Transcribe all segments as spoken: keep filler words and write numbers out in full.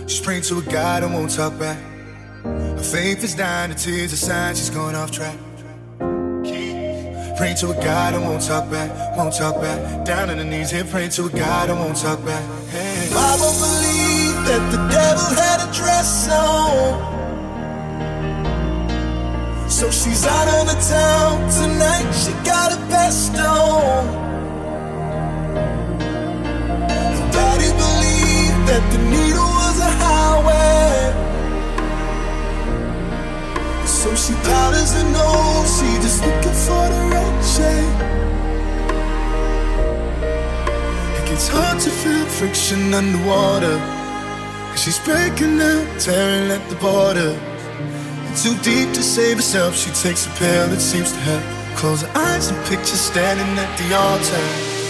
She's praying to a God and won't talk back. Her faith is dying, the tears are signs she's going off track. Praying to a God and won't talk back, won't talk back. Down on her knees here, praying to a God and won't talk back. Hey. Bible believe that the devil had a dress on, so she's out of the town tonight. She got her best on. And Daddy believed that the needle was a highway, so she powders her nose. She just looking for the right shade. It gets hard to feel friction underwater, and she's breaking down, tearing at the border. Too deep to save herself, she takes a pill that seems to help. Close her eyes and picture standing at the altar.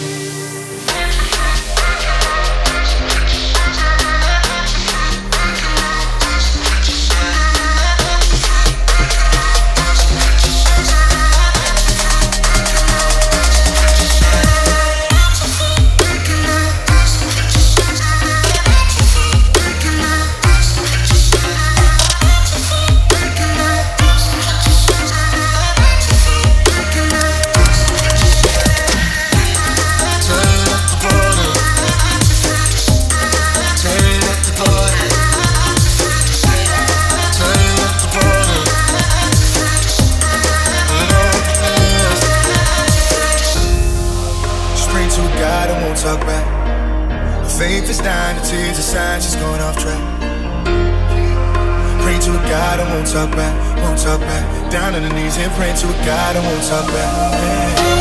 Talk back. Her faith is dying, the tears are signs she's going off track. Praying to a God and won't talk back, won't talk back. Down on her knees and praying to a God and won't talk back. Hey.